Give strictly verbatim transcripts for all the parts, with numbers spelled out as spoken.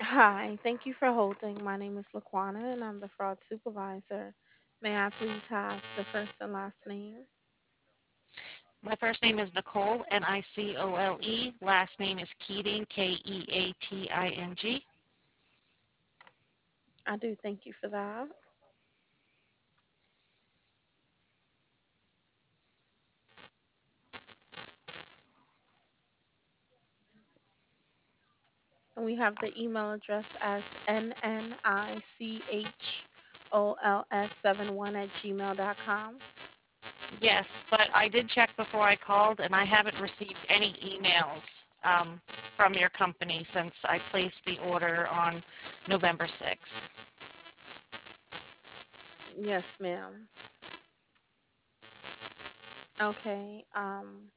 Hi, thank you for holding. My name is Laquana and I'm the fraud supervisor. May I please have the first and last name? My first name is Nicole, N I C O L E. Last name is Keating, K E A T I N G. I do thank you for that. And we have the email address as n n i c h o l s seven one at gmail dot com. Yes, but I did check before I called, and I haven't received any emails um, from your company since I placed the order on November sixth. Yes, ma'am. Okay. Um,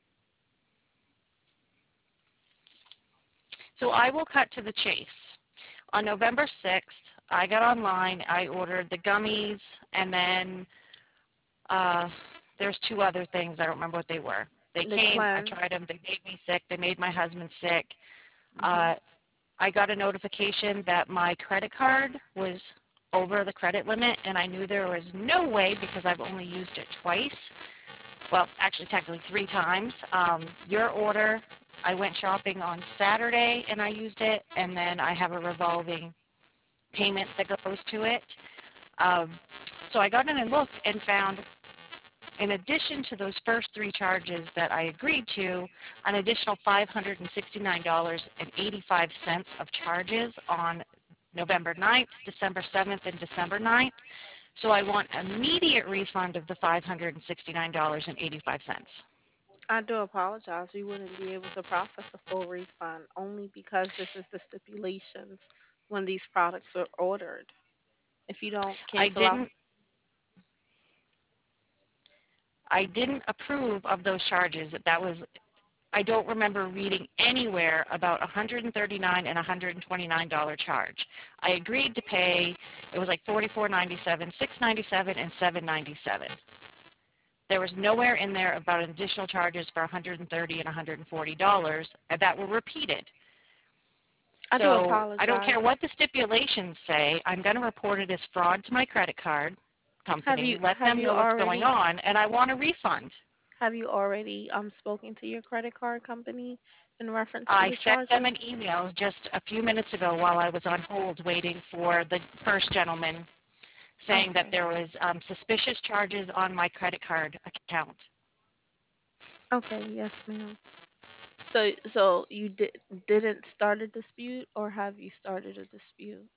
So I will cut to the chase. On November sixth, I got online, I ordered the gummies, and then uh, there's two other things. I don't remember what they were. They the came, I cleanse. tried them, they made me sick, they made my husband sick. Hmm. Uh, I got a notification that my credit card was over the credit limit, and I knew there was no way because I've only used it twice. Well, actually, technically three times. Um, your order, I went shopping on Saturday and I used it, and then I have a revolving payment that goes to it. Um, so I got in and looked and found, in addition to those first three charges that I agreed to, an additional five hundred sixty-nine dollars and eighty-five cents of charges on November ninth, December seventh, and December ninth. So I want immediate refund of the five hundred sixty-nine dollars and eighty-five cents. I do apologize. We wouldn't be able to process a full refund only because this is the stipulations when these products are ordered. If you don't I cancel out, didn't I didn't approve of those charges. That was I don't remember reading anywhere about one hundred thirty-nine dollars and one hundred twenty-nine dollars charge. I agreed to pay, it was like forty-four ninety-seven, six ninety-seven, and seven ninety-seven. There was nowhere in there about additional charges for one hundred thirty dollars and one hundred forty dollars that were repeated. I do So I don't care apologize. what the stipulations say. I'm going to report it as fraud to my credit card Have company, you let have them you know what's going already on, and I want a refund. have you already um spoken to your credit card company in reference to I the sent them an charges? email just a few minutes ago while I was on hold waiting for the first gentleman saying that Okay. there was um, suspicious charges on my credit card account. Okay, yes, ma'am. So so you did didn't start a dispute or have you started a dispute?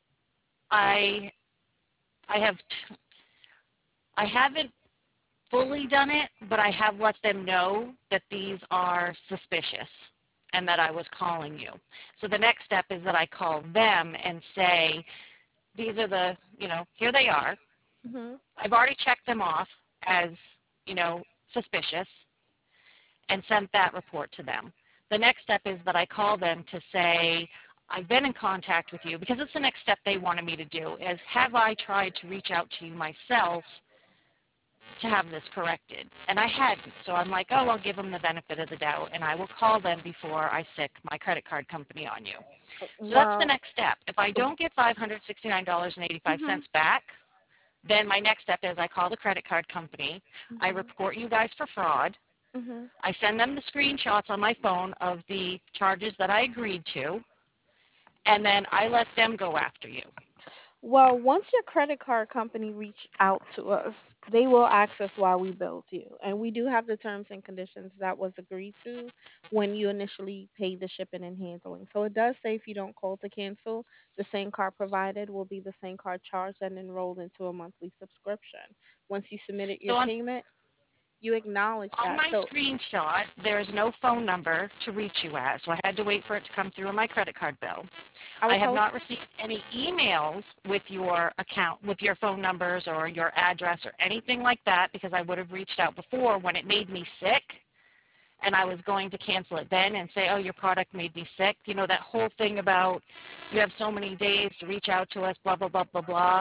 I I have t- I haven't fully done it, but I have let them know that these are suspicious and that I was calling you. So the next step is that I call them and say, these are the, you know, here they are. Mhm. I've already checked them off as, you know, suspicious and sent that report to them. The next step is that I call them to say, I've been in contact with you because it's the next step they wanted me to do is have I tried to reach out to you myself to have this corrected? And I hadn't. So I'm like, oh, I'll give them the benefit of the doubt and I will call them before I sick my credit card company on you. So that's the Well, next step. If I don't get five hundred sixty-nine dollars and eighty-five mhm. cents back, then my next step is I call the credit card company. I Mhm. report you guys for fraud. Mhm. I send them the screenshots on my phone of the charges that I agreed to, and then I let them go after you. Well, once your credit card company reach out to us, they will ask us why we billed you. And we do have the terms and conditions that was agreed to when you initially paid the shipping and handling. So it does say if you don't call to cancel, the same card provided will be the same card charged and enrolled into a monthly subscription. Once you submitted your So on, payment, you acknowledge on that. my So screenshot, there's no phone number to reach you at, so I had to wait for it to come through on my credit card bill. our I have tele not received any emails with your account, with your phone numbers or your address or anything like that because I would have reached out before when it made me sick and I was going to cancel it then and say, oh, your product made me sick. You know, that whole thing about you have so many days to reach out to us, blah, blah, blah, blah, blah.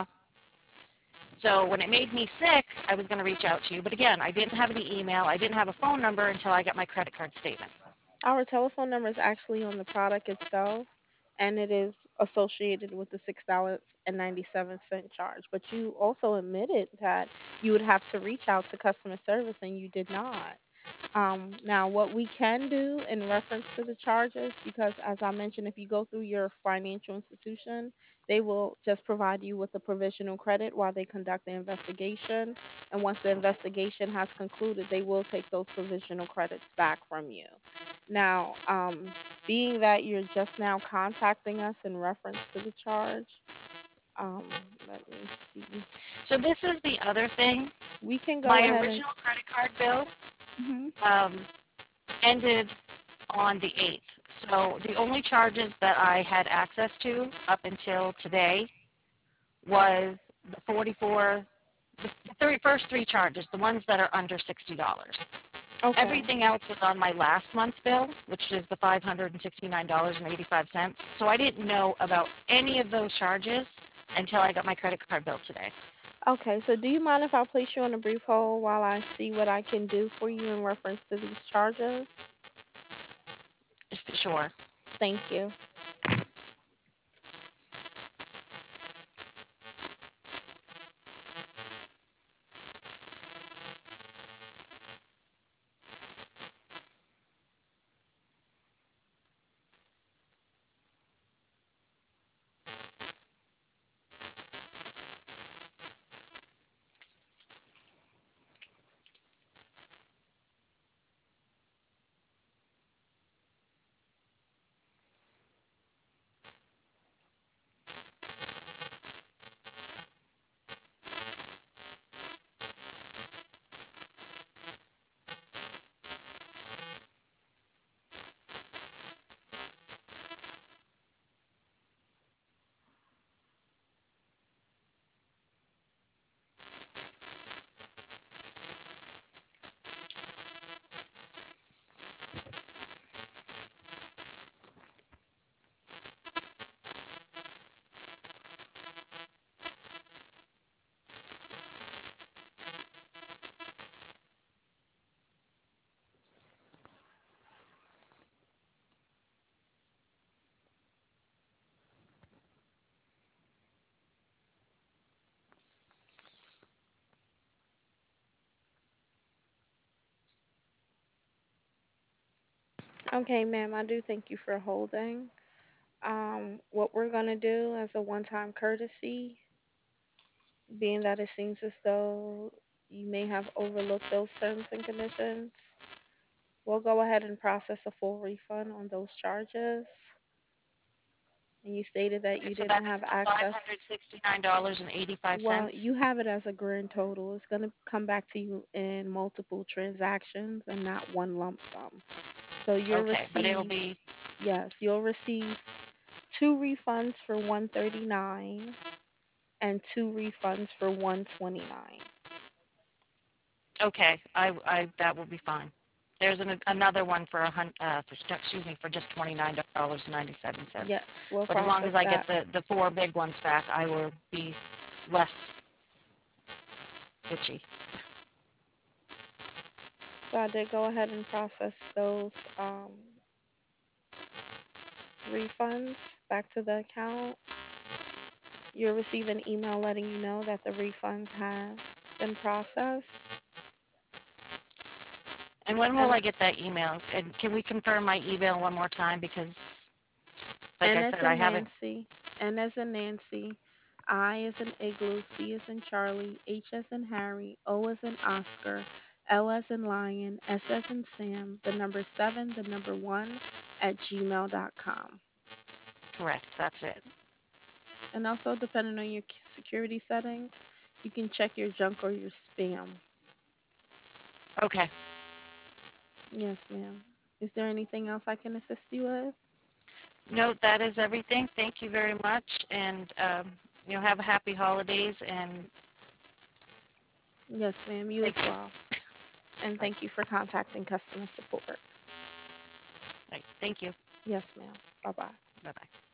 So when it made me sick, I was going to reach out to you. But again, I didn't have any email. I didn't have a phone number until I got my credit card statement. our telephone number is actually on the product itself, and it is associated with the six dollars and ninety-seven cent charge. But you also admitted that you would have to reach out to customer service and you did not. Um, now, what we can do in reference to the charges, because as I mentioned, if you go through your financial institution, they will just provide you with a provisional credit while they conduct the investigation. And once the investigation has concluded, they will take those provisional credits back from you. Now, um, being that you're just now contacting us in reference to the charge, um, let me see. So this is the other thing. We can go My ahead and. original credit card bill Mhm. um, ended on the eighth. So the only charges that I had access to up until today was the forty-four, the three, first three charges, the ones that are under sixty dollars. Okay. Everything else was on my last month's bill, which is the five hundred sixty-nine dollars and eighty-five cents. So I didn't know about any of those charges until I got my credit card bill today. Okay, so do you mind if I place you on a brief hold while I see what I can do for you in reference to these charges? Sure. Thank you. Okay, ma'am, I do thank you for holding. Um, what we're going to do as a one time courtesy, being that it seems as though you may have overlooked those terms and conditions, we'll go ahead and process a full refund on those charges. And you stated that Okay, you so didn't that have is the access. five hundred sixty-nine dollars and eighty-five Well, cents. you have it as a grand total. It's going to come back to you in multiple transactions and not one lump sum. So you'll Okay, but it'll receive, be yes, you'll receive two refunds for one thirty-nine and two refunds for one twenty-nine. okay. I, I that will be fine. There's an, another one for a hun, uh, for, excuse me, for just twenty-nine dollars and ninety-seven cents. Yes, we'll But as long as process I get that. the, the four big ones back, I will be less itchy. So I did go ahead and process those um, refunds back to the account. You'll receive an email letting you know that the refunds have been processed. And when will And I get that email? And can we confirm my email one more time? Because, like I N as said, I in haven't. Nancy, N as in Nancy, I as in Igloo, C as in Charlie, H as in Harry, O as in Oscar, L as in Lion, S as in Sam, the number seven, the number one at gmail dot com. Correct, that's it. And also, depending on your c- security settings, you can check your junk or your spam. Okay. Yes, ma'am. Is there anything else I can assist you with? No, that is everything. Thank you very much. And, um, you know, have a happy holidays. And Yes, ma'am. You thank as you. well. And Right. thank you for contacting customer support. Right. Thank you. Yes, ma'am. Bye bye. Bye bye.